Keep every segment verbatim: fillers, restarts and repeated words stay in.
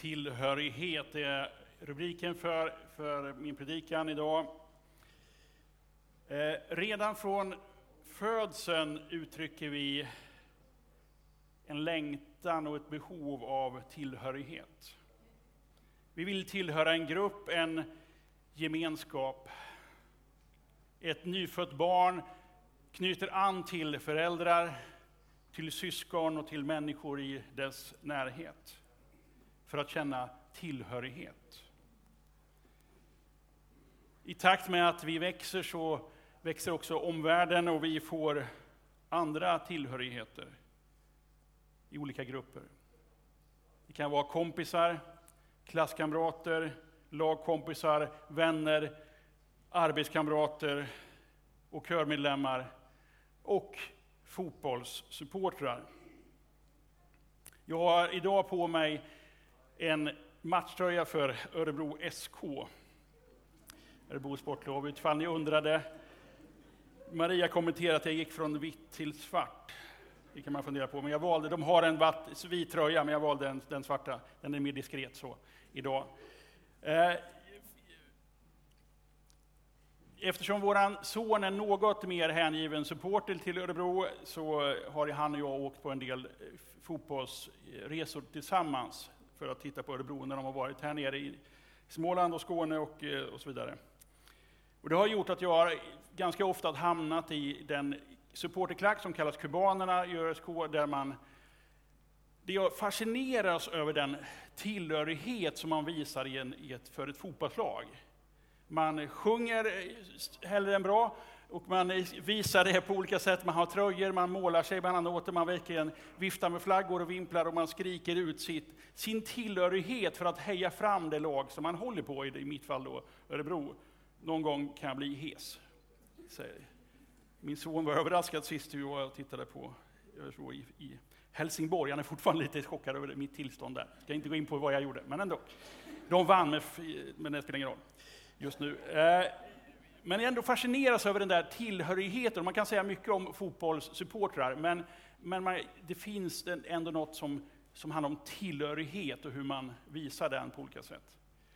Tillhörighet är rubriken för, för min predikan idag. Eh, redan från födseln uttrycker vi en längtan och ett behov av tillhörighet. Vi vill tillhöra en grupp, en gemenskap. Ett nyfött barn knyter an till föräldrar, till syskon och till människor i dess närhet för att känna tillhörighet. I takt med att vi växer så växer också omvärlden och vi får andra tillhörigheter i olika grupper. Det kan vara kompisar, klasskamrater, lagkompisar, vänner, arbetskamrater och körmedlemmar och fotbollssupportrar. Jag har idag på mig en matchtröja för Örebro S K. Örebro Sportlov. Utifall ni undrade. Maria kommenterade att jag gick från vitt till svart. Det kan man fundera på. Men jag valde, de har en vit tröja, men jag valde den, den svarta. Den är mer diskret så idag. Eh, Eftersom våran son är något mer hängiven supporter till Örebro så har han och jag åkt på en del fotbollsresor tillsammans för att titta på Örebro när de har varit här nere i Småland och Skåne och, och så vidare. Och det har gjort att jag har ganska ofta hamnat i den supporterklack som kallas kubanerna i Ö S K, där man det jag fascineras över den tillhörighet som man visar i en, i ett, för ett fotbollslag. Man sjunger hellre än bra och man visar det på olika sätt. Man har tröjor, man målar sig bland annat, man verkligen viftar med flaggor och vimplar och man skriker ut sitt, sin tillhörighet för att heja fram det lag som man håller på, i mitt fall då Örebro. Någon gång kan jag bli hes. Min son var överraskad sist hur jag tittade på Örebro i, i Helsingborg. Han är fortfarande lite chockad över mitt tillstånd där. Jag ska inte gå in på vad jag gjorde, men ändå. De vann, med, men det spelar ingen roll just nu. Men jag ändå fascineras över den där tillhörigheten. Man kan säga mycket om fotbollssupportrar, men, men man, det finns ändå något som, som handlar om tillhörighet och hur man visar den på olika sätt.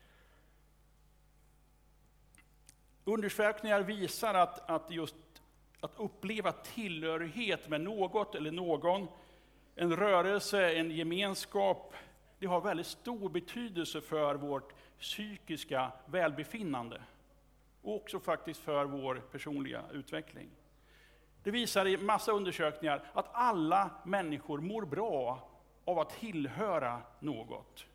Undersökningar visar att, att just att uppleva tillhörighet med något eller någon, en rörelse, en gemenskap, det har väldigt stor betydelse för vårt psykiska välbefinnande och också faktiskt för vår personliga utveckling. Det visar i massa undersökningar att alla människor mår bra av att tillhöra något.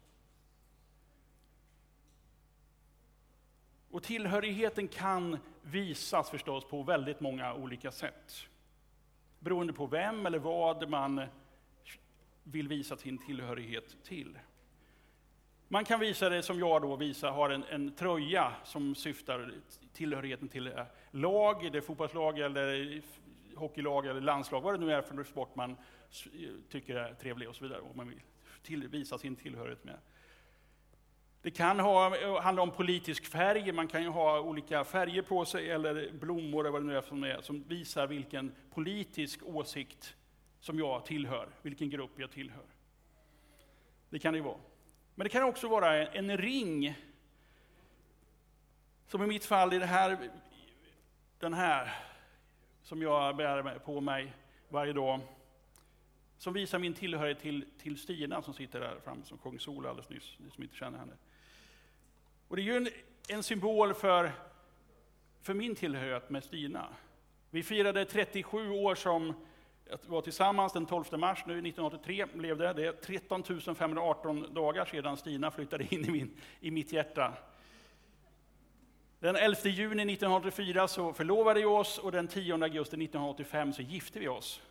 Och tillhörigheten kan visas förstås på väldigt många olika sätt. Beroende på vem eller vad man vill visa sin tillhörighet till. Man kan visa det som jag då visar, har en, en tröja som syftar tillhörigheten till lag, det är fotbollslag eller hockeylag eller landslag, vad det nu är för sport man tycker är trevlig och så vidare, och man vill till, visa sin tillhörighet med. Det kan ha, handla om politisk färg, man kan ju ha olika färger på sig eller blommor eller vad det nu är som, är som visar vilken politisk åsikt som jag tillhör, vilken grupp jag tillhör. Det kan det ju vara. Men det kan också vara en ring, som i mitt fall i det här, den här som jag bär på mig varje dag, som visar min tillhörighet till, till Stina som sitter där framme som sjöng sol alldeles nyss, ni som inte känner henne. Och det är ju en, en symbol för, för min tillhörighet med Stina. Vi firade trettiosju år som att var tillsammans den tolfte mars nu nittonhundraåttiotre blev det. Det är tretton tusen femhundraarton dagar sedan Stina flyttade in i, min, i mitt hjärta. Den elfte juni nittonhundraåttiofyra så förlovade vi oss och den tionde augusti nittonhundraåttiofem så gifte vi oss.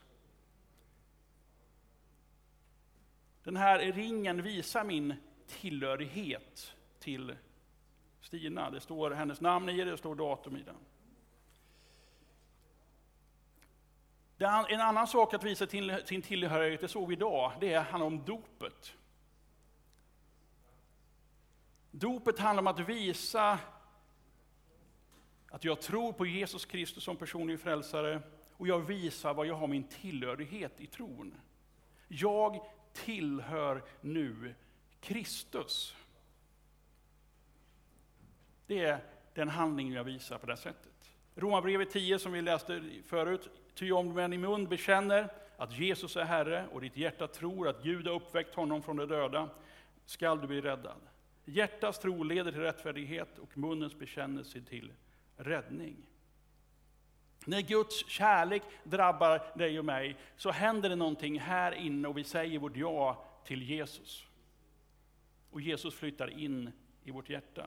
Den här ringen visar min tillhörighet till Stina. Det står hennes namn i det, det står datum i den. En annan sak att visa till, sin tillhörighet, det såg vi idag, det handlar om dopet. Dopet handlar om att visa att jag tror på Jesus Kristus som personlig frälsare och jag visar vad jag har min tillhörighet i tron. Jag tillhör nu Kristus. Det är den handling jag visar på det sättet. Romarbrevet tio som vi läste förut. Ty om du med din mun bekänner att Jesus är Herre och ditt hjärta tror att Gud har uppväckt honom från de döda, skall du bli räddad. Hjärtats tro leder till rättfärdighet och munnens bekännelse till räddning. När Guds kärlek drabbar dig och mig så händer det någonting här inne och vi säger vårt ja till Jesus. Och Jesus flyttar in i vårt hjärta.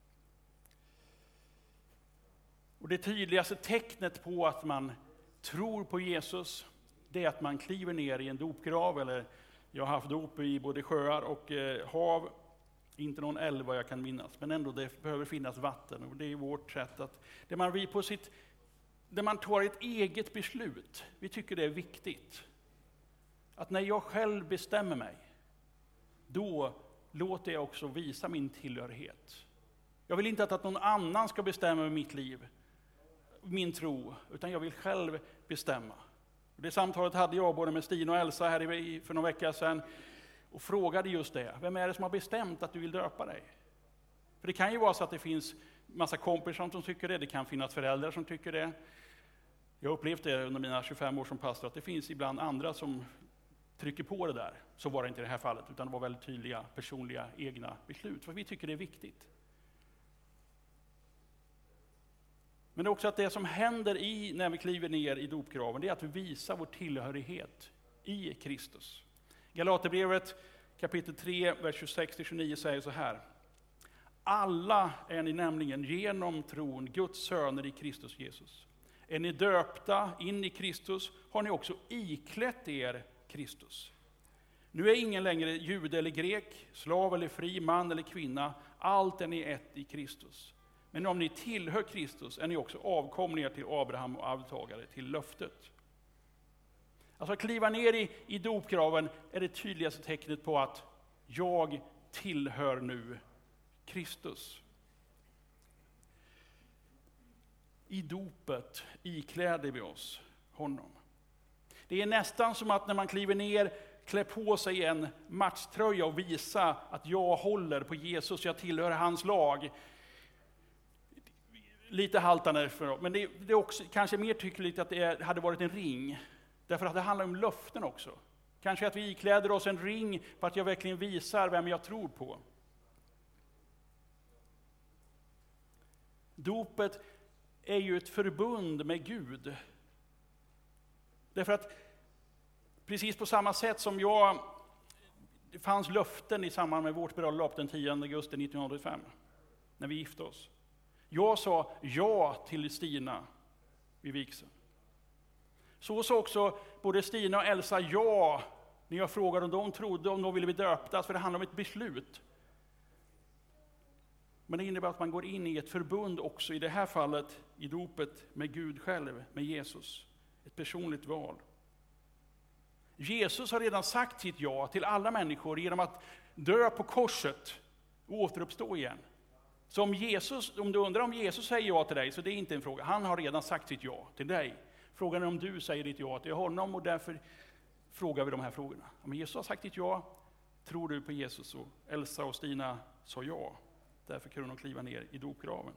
Och det tydligaste tecknet på att man tror på Jesus, det är att man kliver ner i en dopgrav. Eller jag har haft dop i både sjöar och eh, hav. Inte någon älv vad jag kan minnas, men ändå det behöver finnas vatten. Och det är vårt sätt att, där man, vi på sitt, där man tar ett eget beslut. Vi tycker det är viktigt. Att när jag själv bestämmer mig, då låter jag också visa min tillhörighet. Jag vill inte att någon annan ska bestämma mitt liv, min tro, utan jag vill själv bestämma. Det samtalet hade jag både med Stina och Elsa här för några veckor sedan och frågade just det. Vem är det som har bestämt att du vill döpa dig? För det kan ju vara så att det finns massa kompisar som tycker det, det kan finnas föräldrar som tycker det. Jag har upplevt det under mina tjugofem år som pastor att det finns ibland andra som trycker på det där. Så var det inte i det här fallet, utan det var väldigt tydliga personliga egna beslut. För vi tycker det är viktigt. Men det är också att det som händer i, när vi kliver ner i dopgraven, det är att vi visar vår tillhörighet i Kristus. Galaterbrevet kapitel tre, vers tjugosex till tjugonio säger så här. Alla är ni nämligen genom tron Guds söner i Kristus Jesus. Är ni döpta in i Kristus har ni också iklätt er Kristus. Nu är ingen längre jude eller grek, slav eller fri, man eller kvinna. Allt är ni ett i Kristus. Men om ni tillhör Kristus är ni också avkomlingar till Abraham och arvtagare till löftet. Alltså att kliva ner i, i dopgraven är det tydligaste tecknet på att jag tillhör nu Kristus. I dopet ikläder vi oss honom. Det är nästan som att när man kliver ner, klär på sig en matchtröja och visa att jag håller på Jesus, jag tillhör hans lag. Lite haltande, för, men det, det är också kanske mer tyckligt att det hade varit en ring. Därför att det handlar om löften också. Kanske att vi ikläder oss en ring för att jag verkligen visar vem jag tror på. Dopet är ju ett förbund med Gud. Därför att precis på samma sätt som jag, det fanns löften i samband med vårt bröllop den tionde augusti nittonhundraåttiofem, när vi gifte oss. Jag sa ja till Stina vid vigseln. Så sa också både Stina och Elsa ja när jag frågade om de trodde om de ville bli döptas, för det handlar om ett beslut. Men det innebär att man går in i ett förbund också, i det här fallet i dopet med Gud själv, med Jesus. Ett personligt val. Jesus har redan sagt sitt ja till alla människor genom att dö på korset och återuppstå igen. Så om, Jesus, om du undrar om Jesus säger ja till dig, så det är inte en fråga. Han har redan sagt sitt ja till dig. Frågan är om du säger ditt ja till honom, och därför frågar vi de här frågorna. Om Jesus har sagt ditt ja, tror du på Jesus? Och Elsa och Stina sa ja. Därför kunde de kliva ner i dopgraven.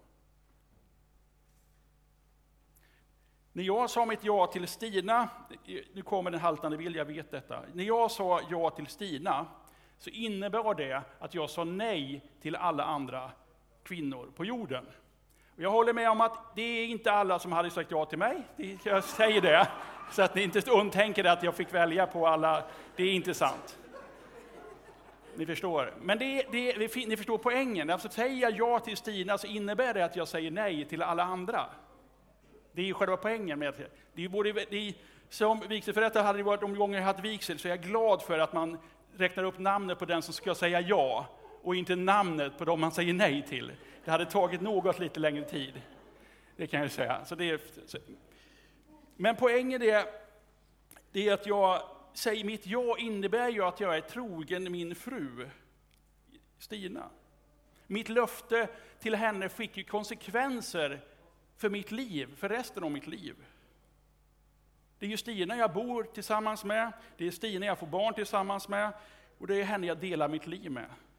När jag sa mitt ja till Stina, nu kommer den haltande bild, jag vet detta. När jag sa ja till Stina så innebar det att jag sa nej till alla andra kvinnor på jorden. Och jag håller med om att det är inte alla som hade sagt ja till mig. Jag säger det, så att ni inte undtänker att jag fick välja på alla. Det är inte sant. Ni förstår. Men det, det, ni förstår poängen. Alltså säger jag ja till Stina så innebär det att jag säger nej till alla andra. Det är ju själva poängen med det. Det är både, det är, som vigselförrättare hade det varit de gånger jag hade vigsel, så är jag glad för att man räknar upp namnet på den som ska säga ja och inte namnet på dem man säger nej till. Det hade tagit något lite längre tid. Det kan jag säga. Så det är, så. Men poängen är, det är att jag säger mitt ja innebär ju att jag är trogen min fru Stina. Mitt löfte till henne fick ju konsekvenser för mitt liv, för resten av mitt liv. Det är ju Stina jag bor tillsammans med, det är Stina jag får barn tillsammans med, och det är henne jag delar mitt liv med.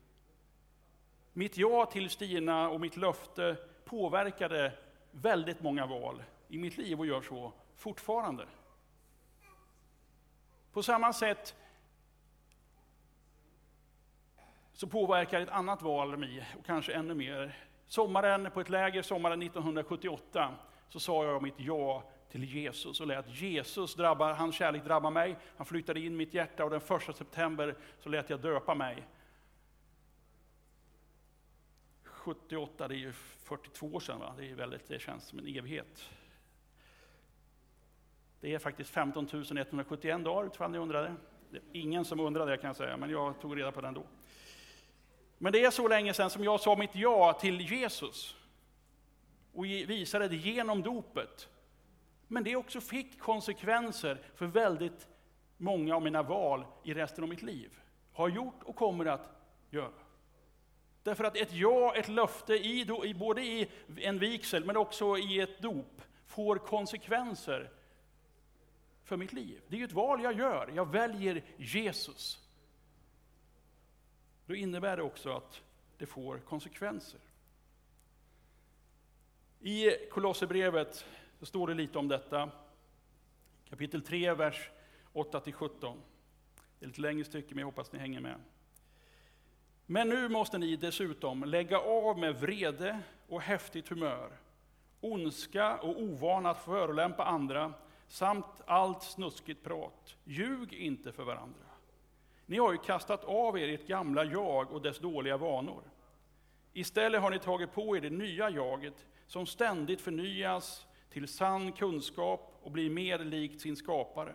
Mitt ja till Stina och mitt löfte påverkade väldigt många val i mitt liv och gör så fortfarande. På samma sätt så påverkar ett annat val mig, och kanske ännu mer. Sommaren på ett läger, sommaren nittonhundrasjuttioåtta, så sa jag mitt ja till Jesus och lät Jesus drabba, hans kärlek drabba mig. Han flyttade in mitt hjärta och den första september så lät jag döpa mig. sjuttioåtta, det är ju fyrtiotvå år sedan, va? Det är väldigt, det känns som en evighet. Det är faktiskt femton tusen etthundrasjuttioen dagar, utifall ni undrade. Det är ingen som undrade det kan jag säga, men jag tog reda på den då. Men det är så länge sedan som jag sa mitt ja till Jesus och visade det genom dopet. Men det också fick konsekvenser för väldigt många av mina val i resten av mitt liv. Har gjort och kommer att göra. Därför att ett ja, ett löfte, i, i, både i en vigsel men också i ett dop, får konsekvenser för mitt liv. Det är ju ett val jag gör. Jag väljer Jesus. Då innebär det också att det får konsekvenser. I Kolosserbrevet så står det lite om detta. Kapitel tre, vers åtta till sjutton. Det är ett längre stycke, men jag hoppas ni hänger med. Men nu måste ni dessutom lägga av med vrede och häftigt humör, ondska och ovana att förolämpa andra, samt allt snuskigt prat. Ljug inte för varandra. Ni har ju kastat av er ert gamla jag och dess dåliga vanor. Istället har ni tagit på er det nya jaget som ständigt förnyas till sann kunskap och blir mer likt sin skapare.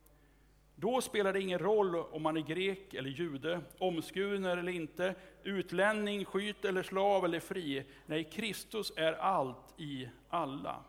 Då spelar det ingen roll om man är grek eller jude, omskuren eller inte, utlänning, skyt eller slav eller fri. Nej, Kristus är allt i alla.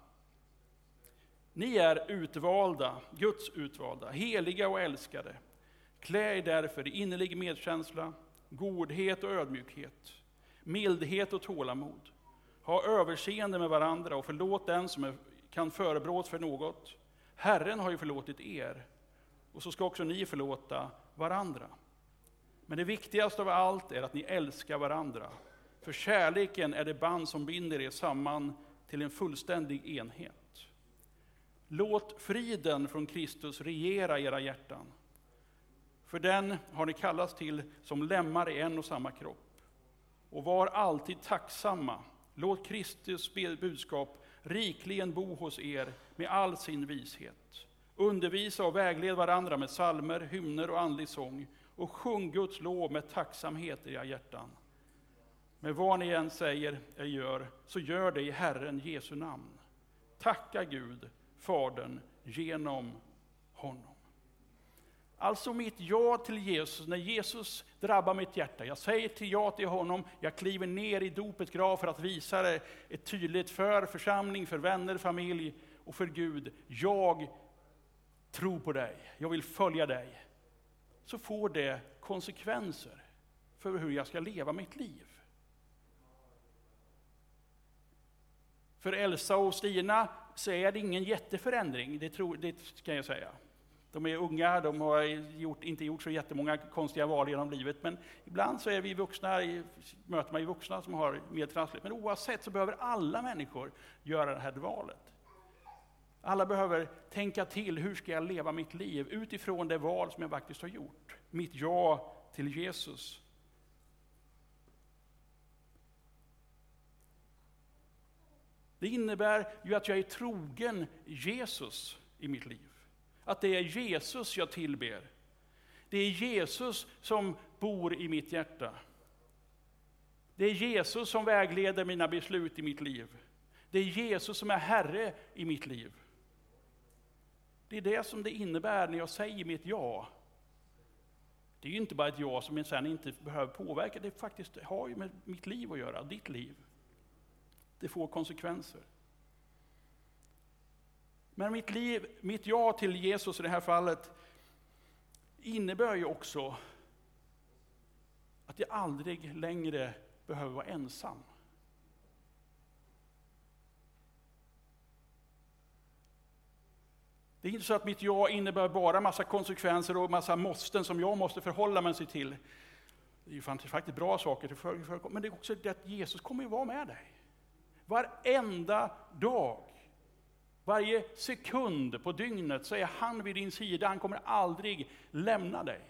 Ni är utvalda, Guds utvalda, heliga och älskade. Klä er därför i innerlig medkänsla, godhet och ödmjukhet, mildhet och tålamod. Ha överseende med varandra och förlåt den som är, kan förebrås för något. Herren har ju förlåtit er, och så ska också ni förlåta varandra. Men det viktigaste av allt är att ni älskar varandra. För kärleken är det band som binder er samman till en fullständig enhet. Låt friden från Kristus regera era hjärtan. För den har ni kallats till som lemmar i en och samma kropp. Och var alltid tacksamma. Låt Kristus budskap rikligen bo hos er med all sin vishet. Undervisa och vägled varandra med psalmer, hymner och andlig sång. Och sjung Guds lov med tacksamhet i era hjärtan. Men vad ni än säger eller gör, så gör det i Herren Jesu namn. Tacka Gud, Fadern, genom honom. Alltså mitt ja till Jesus, när Jesus drabbar mitt hjärta. Jag säger till ja till honom, jag kliver ner i dopets grav för att visa det ett tydligt för församling, för vänner, familj och för Gud. Jag tror på dig, jag vill följa dig. Så får det konsekvenser för hur jag ska leva mitt liv. För Elsa och Stina så är det ingen jätteförändring, det, tror, det ska jag säga. De är unga, de har gjort, inte gjort så jättemånga konstiga val genom livet, men ibland så är vi vuxna, möter man ju vuxna som har mer trassligt. Men oavsett så behöver alla människor göra det här valet. Alla behöver tänka till, hur ska jag leva mitt liv utifrån det val som jag faktiskt har gjort. Mitt ja till Jesus. Det innebär ju att jag är trogen Jesus i mitt liv. Att det är Jesus jag tillber. Det är Jesus som bor i mitt hjärta. Det är Jesus som vägleder mina beslut i mitt liv. Det är Jesus som är Herre i mitt liv. Det är det som det innebär när jag säger mitt ja. Det är ju inte bara ett ja som jag sen inte behöver påverka. Det faktiskt har ju med mitt liv att göra, ditt liv. Det får konsekvenser. Men mitt liv, mitt ja till Jesus i det här fallet innebär ju också att jag aldrig längre behöver vara ensam. Det är inte så att mitt ja innebär bara massa konsekvenser och massa måsten som jag måste förhålla mig till. Det är ju faktiskt bra saker till förekommer, men det är också det att Jesus kommer att vara med dig. Varenda dag, varje sekund på dygnet så är han vid din sida. Han kommer aldrig lämna dig.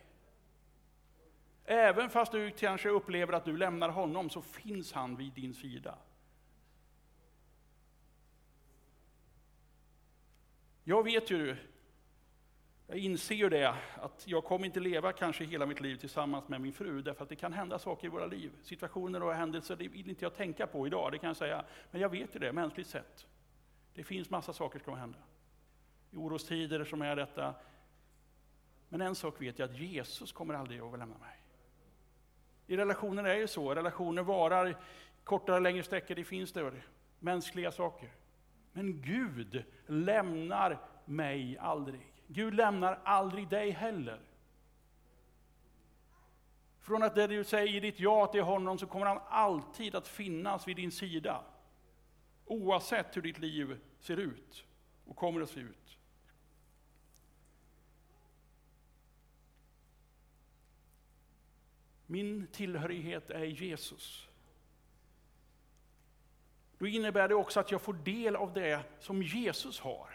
Även fast du kanske upplever att du lämnar honom så finns han vid din sida. Jag vet ju, jag inser ju det, att jag kommer inte leva kanske hela mitt liv tillsammans med min fru, därför att det kan hända saker i våra liv. Situationer och händelser, det vill inte jag tänka på idag, det kan jag säga. Men jag vet ju det, mänskligt sett. Det finns massa saker som kommer hända. I orostider som är detta. Men en sak vet jag, att Jesus kommer aldrig att överlämna mig. I relationer är det så, relationer varar kortare eller längre sträckor, det finns det mänskliga saker. Men Gud lämnar mig aldrig. Gud lämnar aldrig dig heller. Från att det du säger ditt ja till honom så kommer han alltid att finnas vid din sida. Oavsett hur ditt liv ser ut och kommer att se ut. Min tillhörighet är Jesus. Då innebär det också att jag får del av det som Jesus har.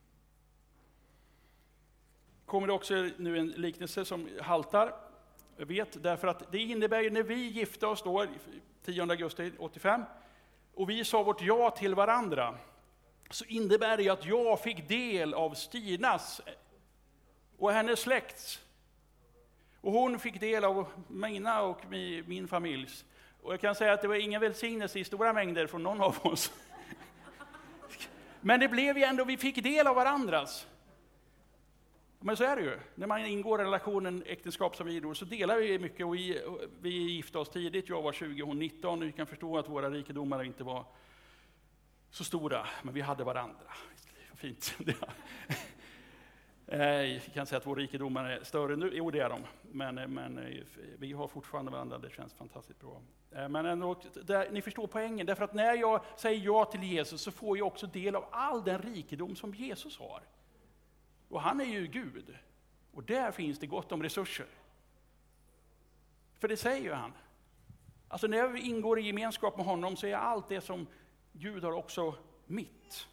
Kommer det också nu en liknelse som haltar. Jag vet, därför att det innebär ju när vi gifte oss då, tionde augusti åttiofem, och vi sa vårt ja till varandra, så innebär det ju att jag fick del av Stinas och hennes släkts. Och hon fick del av mina och min familjs. Och jag kan säga att det var ingen välsignelse i stora mängder från någon av oss. Men det blev ju ändå, vi fick del av varandras. Men så är det ju. När man ingår i relationen, äktenskap som vi då, så delar vi mycket. Och vi, vi gifte oss tidigt, jag var tjugo, hon nitton. Och vi kan förstå att våra rikedomar inte var så stora. Men vi hade varandra. Fint. Jag kan säga att våra rikedomar är större nu. Jo, det är de. Men, men vi har fortfarande varandra. Det känns fantastiskt bra. Men ändå, där, ni förstår poängen. Därför att när jag säger ja till Jesus så får jag också del av all den rikedom som Jesus har. Och han är ju Gud. Och där finns det gott om resurser. För det säger ju han. Alltså när vi ingår i gemenskap med honom så är allt det som Gud har också mitt.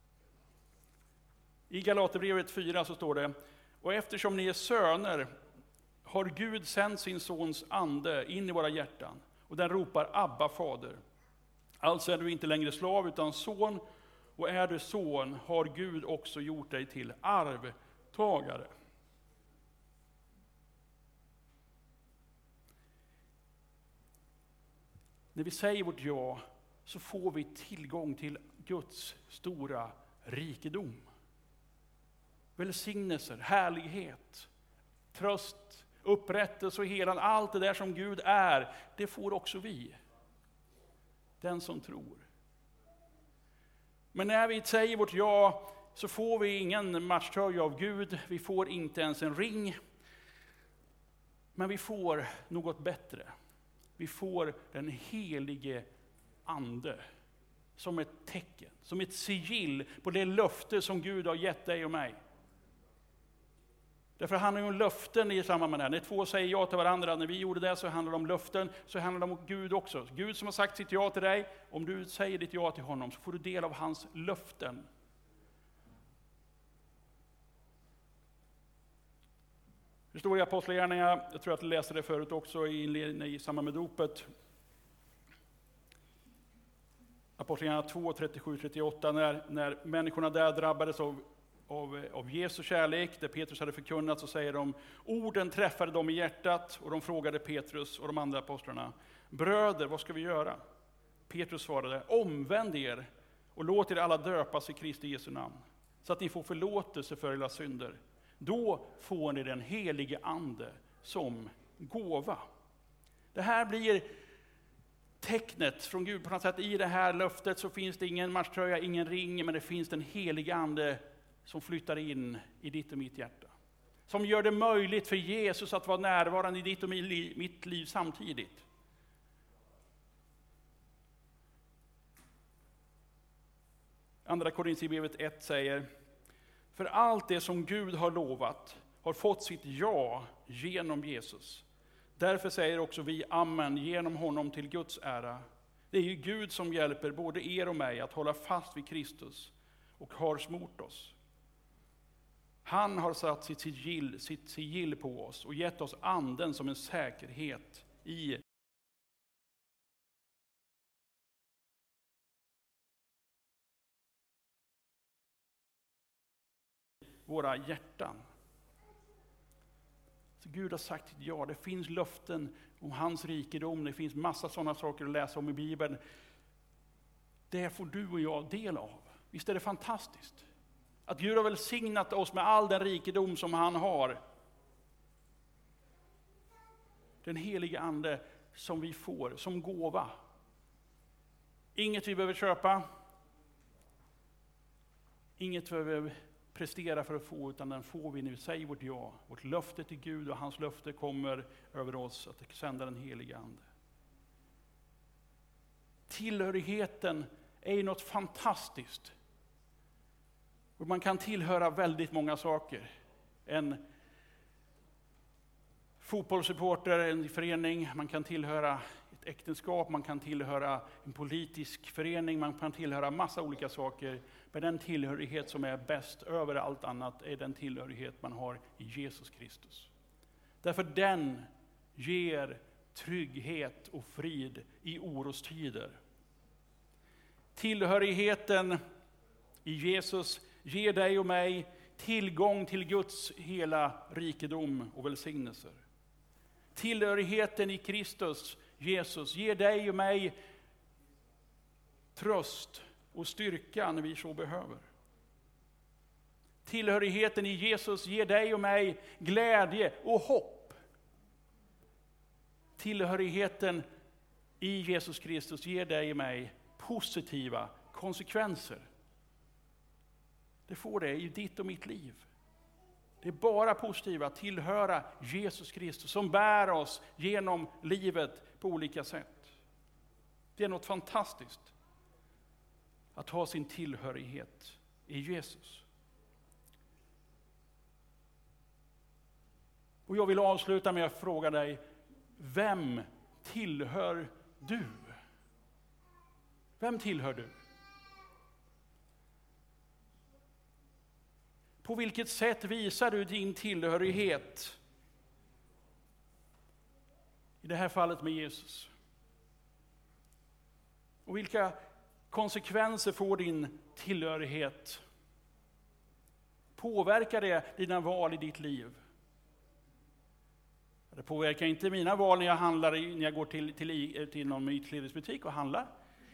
I Galaterbrevet fyra så står det: och eftersom ni är söner har Gud sänt sin sons ande in i våra hjärtan. Och den ropar Abba, fader. Alltså är du inte längre slav utan son. Och är du son har Gud också gjort dig till arvtagare. När vi säger vårt ja så får vi tillgång till Guds stora rikedom. Välsignelser, härlighet, tröst, upprättelse och helan. Allt det där som Gud är, det får också vi. Den som tror. Men när vi säger vårt ja så får vi ingen matchtröja av Gud. Vi får inte ens en ring. Men vi får något bättre. Vi får den helige ande som ett tecken, som ett sigill på det löfte som Gud har gett dig och mig. Därför handlar det om löften i samband med det här. När två säger ja till varandra, när vi gjorde det så handlar det om löften, så handlar det om Gud också. Gud som har sagt sitt ja till dig, om du säger ditt ja till honom så får du del av hans löften. Det står i Apostlagärningarna, jag tror att jag läste det förut också i, i samband med dopet. Apostlagärningarna två, trettiosju trettioåtta, när, när människorna där drabbades av Av, av Jesu kärlek, där Petrus hade förkunnat, så säger de: orden träffade dem i hjärtat, och de frågade Petrus och de andra apostlarna: bröder, vad ska vi göra? Petrus svarade: omvänd er och låt er alla döpas i Kristi Jesu namn, så att ni får förlåtelse för era synder. Då får ni den helige ande som gåva. Det här blir tecknet från Gud på något sätt. I det här löftet så finns det ingen matchtröja, ingen ring, men det finns den helige ande som flyttar in i ditt och mitt hjärta. Som gör det möjligt för Jesus att vara närvarande i ditt och mitt liv samtidigt. Andra Korinthierbrevet ett säger: för allt det som Gud har lovat har fått sitt ja genom Jesus. Därför säger också vi amen genom honom till Guds ära. Det är ju Gud som hjälper både er och mig att hålla fast vid Kristus och har smort oss. Han har satt sitt sigill, sitt sigill på oss och gett oss anden som en säkerhet i våra hjärtan. Så Gud har sagt ja, det finns löften om hans rikedom, det finns massa sådana saker att läsa om i Bibeln. Det får du och jag del av. Visst är det fantastiskt? Att Gud har välsignat oss med all den rikedom som han har. Den heliga ande som vi får som gåva. Inget vi behöver köpa. Inget vi behöver prestera för att få, utan den får vi när vi säger vårt ja. Vårt löfte till Gud och hans löfte kommer över oss att sända den heliga ande. Tillhörigheten är ju något fantastiskt. Och man kan tillhöra väldigt många saker. En fotbollssupporter, en förening, man kan tillhöra ett äktenskap, man kan tillhöra en politisk förening, man kan tillhöra massa olika saker. Men den tillhörighet som är bäst över allt annat är den tillhörighet man har i Jesus Kristus. Därför den ger trygghet och frid i orostider. Tillhörigheten i Jesus ger dig och mig tillgång till Guds hela rikedom och välsignelser. Tillhörigheten i Kristus, Jesus, ger dig och mig tröst och styrka när vi så behöver. Tillhörigheten i Jesus ger dig och mig glädje och hopp. Tillhörigheten i Jesus Kristus ger dig och mig positiva konsekvenser. Det får det i ditt och mitt liv. Det är bara positiva att tillhöra Jesus Kristus som bär oss genom livet på olika sätt. Det är något fantastiskt att ha sin tillhörighet i Jesus. Och jag vill avsluta med att fråga dig, vem tillhör du? Vem tillhör du? På vilket sätt visar du din tillhörighet? I det här fallet med Jesus. Och vilka konsekvenser får din tillhörighet? Påverkar det dina val i ditt liv? Det påverkar inte mina val när jag handlar, när jag går till, till, till någon ytklädesbutik och handlar.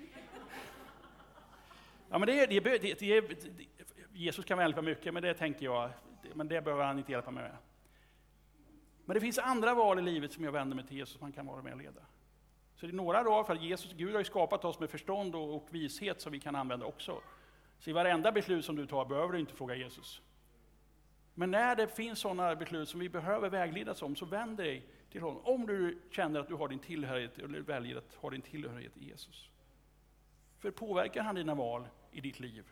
Ja, men det, det, det, det, det, Jesus kan hjälpa mycket, men det tänker jag, men det behöver han inte hjälpa mig med. Men det finns andra val i livet som jag vänder mig till Jesus, man kan vara med och leda. Så det är några dagar för att Jesus, Gud har ju skapat oss med förstånd och, och vishet som vi kan använda också. Så i varenda beslut som du tar behöver du inte fråga Jesus. Men när det finns sådana beslut som vi behöver vägledas om, så vänd dig till honom. Om du känner att du har din tillhörighet, eller väljer att ha din tillhörighet i Jesus. För påverkar han dina val i ditt liv?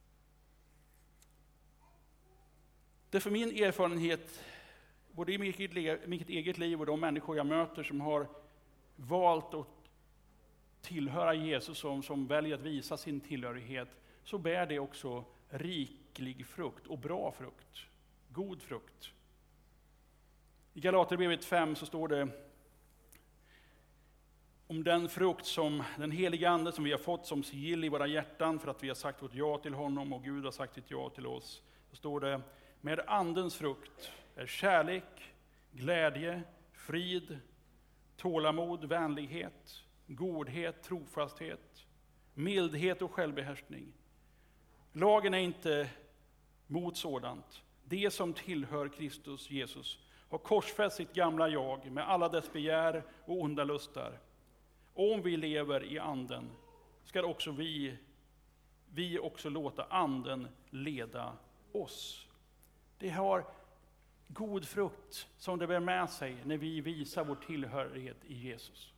Därför min erfarenhet, både i mitt, mitt eget liv och de människor jag möter som har valt att tillhöra Jesus, som, som väljer att visa sin tillhörighet, så bär det också riklig frukt och bra frukt. God frukt. I Galaterbrevet fem så står det om den frukt som den heliga ande som vi har fått som sigill i våra hjärtan för att vi har sagt vårt ja till honom och Gud har sagt sitt ja till oss. Så står det, med andens frukt är kärlek, glädje, frid, tålamod, vänlighet, godhet, trofasthet, mildhet och självbehärskning. Lagen är inte mot sådant. Det som tillhör Kristus Jesus har korsfäst sitt gamla jag med alla dess begär och onda lustar. Om vi lever i anden ska också vi, vi också låta anden leda oss. Det har god frukt som det bär med sig när vi visar vår tillhörighet i Jesus.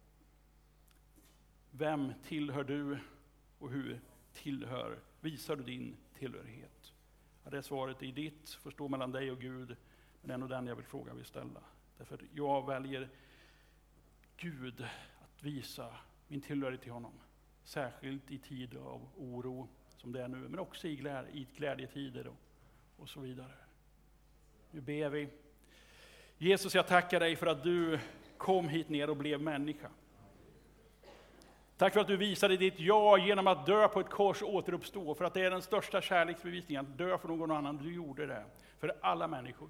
Vem tillhör du och hur tillhör, visar du din tillhörighet? Ja, det svaret är ditt, förstå mellan dig och Gud, men det är nog den jag vill fråga, vill ställa. Därför att jag väljer Gud att visa min tillhörighet till honom. Särskilt i tider av oro som det är nu, men också i, glä, i glädjetider och, och så vidare. Nu ber vi. Jesus, jag tackar dig för att du kom hit ner och blev människa. Tack för att du visade ditt ja genom att dö på ett kors och återuppstå. För att det är den största kärleksbevisningen, att dö för någon annan. Du gjorde det för alla människor.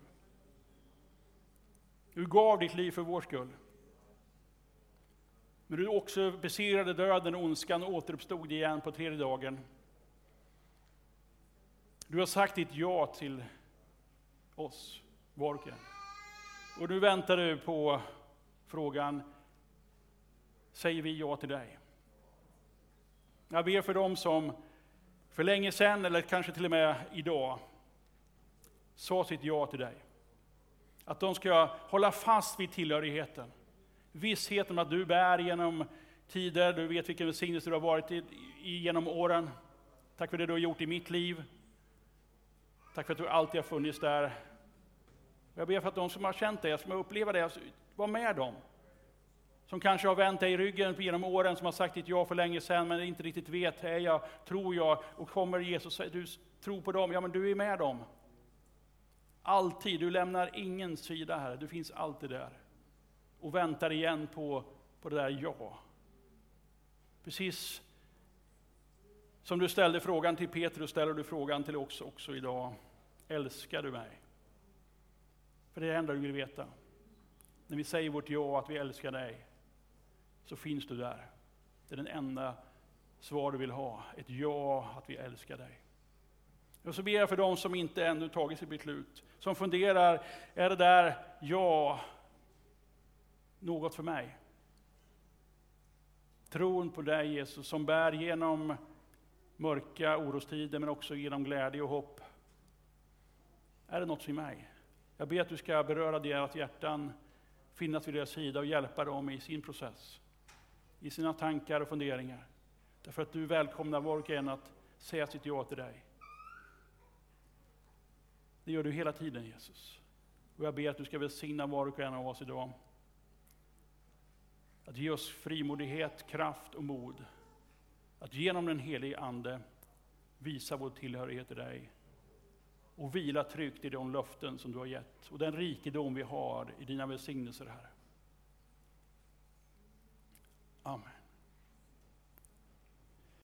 Du gav ditt liv för vår skull. Men du också besegrade döden och ondskan och återuppstod igen på tredje dagen. Du har sagt ditt ja till oss, var och en. Och nu väntar du på frågan, säger vi ja till dig? Jag ber för dem som för länge sedan, eller kanske till och med idag, sa sitt ja till dig. Att de ska hålla fast vid tillhörigheten. Vissheten om att du bär genom tider, du vet vilken välsignelse du har varit i, i genom åren. Tack för det du har gjort i mitt liv. Tack för att du alltid har funnits där. Jag ber för att de som har känt dig, som har upplevt det, var med dem. Som kanske har vänt dig i ryggen genom åren, som har sagt ditt ja för länge sedan, men inte riktigt vet, är jag, tror jag, och kommer Jesus säga, du tror på dem, ja men du är med dem. Alltid, du lämnar ingen sida här, du finns alltid där. Och väntar igen på, på det där ja. Precis som du ställde frågan till Petrus, ställer du frågan till oss också idag. Älskar du mig? För det är det enda du vill veta. När vi säger vårt ja, att vi älskar dig, så finns du där. Det är den enda svar du vill ha. Ett ja, att vi älskar dig. Och så ber jag för dem som inte ännu tagit sitt beslut. Som funderar, är det där ja något för mig? Tron på dig Jesus, som bär genom mörka orostider, men också genom glädje och hopp. Är det något för mig? Jag ber att du ska beröra deras hjärtan, finnas vid deras sida och hjälpa dem i sin process. I sina tankar och funderingar. Därför att du välkomnar var och en att säga sitt ja till dig. Det gör du hela tiden Jesus. Och jag ber att du ska välsigna var och en av oss idag. Att ge oss frimodighet, kraft och mod. Att genom den helige ande visa vår tillhörighet till dig. Och vila tryggt i de löften som du har gett. Och den rikedom vi har i dina välsignelser här. Amen.